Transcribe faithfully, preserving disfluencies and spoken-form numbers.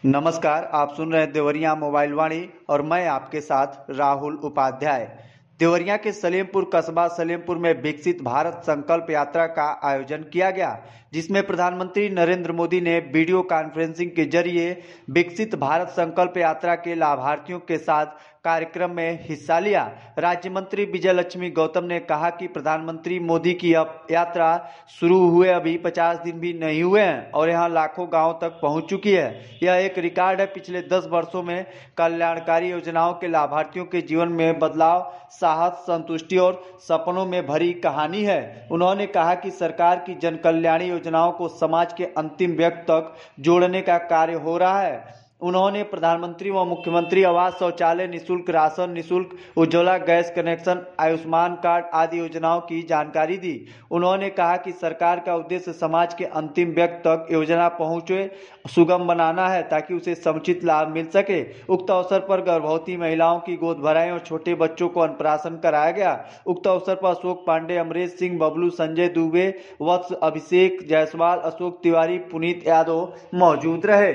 नमस्कार, आप सुन रहे हैं देवरिया मोबाइल वाणी और मैं आपके साथ राहुल उपाध्याय। देवरिया के सलेमपुर कस्बा सलेमपुर में विकसित भारत संकल्प यात्रा का आयोजन किया गया, जिसमें प्रधानमंत्री नरेंद्र मोदी ने वीडियो कॉन्फ्रेंसिंग के जरिए विकसित भारत संकल्प यात्रा के लाभार्थियों के साथ कार्यक्रम में हिस्सा लिया। राज्य मंत्री विजय लक्ष्मी गौतम ने कहा कि प्रधानमंत्री मोदी की अब यात्रा शुरू हुए अभी पचास दिन भी नहीं हुए हैं और यहां लाखों गांव तक पहुंच चुकी है। यह एक रिकॉर्ड है। पिछले दस वर्षों में कल्याणकारी योजनाओं के लाभार्थियों के जीवन में बदलाव, साहस, संतुष्टि और सपनों में भरी कहानी है। उन्होंने कहा कि सरकार की जन कल्याणी योजनाओं को समाज के अंतिम व्यक्ति तक जोड़ने का कार्य हो रहा है। उन्होंने प्रधानमंत्री व मुख्यमंत्री आवास, शौचालय, निःशुल्क राशन, निःशुल्क Ujjwala gas connection, Ayushman card आदि योजनाओं की जानकारी दी। उन्होंने कहा कि सरकार का उद्देश्य समाज के अंतिम व्यक्ति तक योजना पहुंचे सुगम बनाना है, ताकि उसे समुचित लाभ मिल सके। उक्त अवसर पर गर्भवती महिलाओं की गोद भराई और छोटे बच्चों को अन्नप्राशन कराया गया। उक्त अवसर पर अशोक पांडे, अमरेश सिंह, बबलू, संजय दुबे, वत्स, अभिषेक जायसवाल, अशोक तिवारी, पुनीत यादव मौजूद रहे।